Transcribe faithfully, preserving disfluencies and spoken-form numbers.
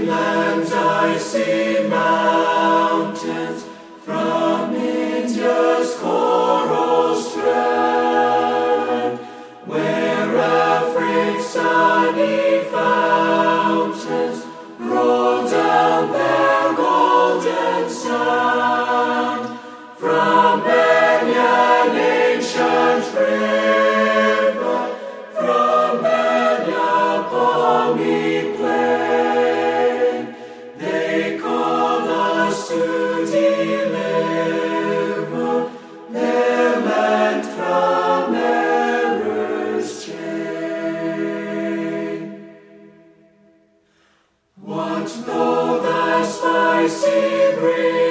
lands, icy mountains, from India's coral strand, where Afric's sunny fountains roll down their golden sand, from many an ancient river, from many a palmy plain, they call us to deliver their land from error's chain. What though the spicy breeze